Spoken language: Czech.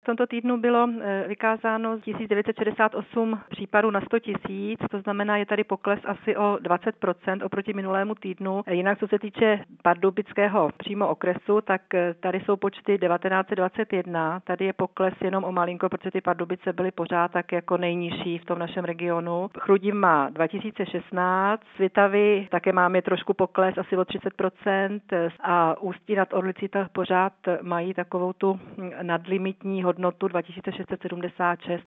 V tomto týdnu bylo vykázáno 1968 případů na 100 000, to znamená, je tady pokles asi o 20% oproti minulému týdnu. Jinak, co se týče Pardubického přímo okresu, tak tady jsou počty 1921, tady je pokles jenom o malinko, protože ty Pardubice byly pořád tak jako nejnižší v tom našem regionu. Chrudim má 2016, Svitavy také máme trošku pokles, asi o 30%, a Ústí nad Orlicí pořád mají takovou tu nadlimitní hodnotu 2676.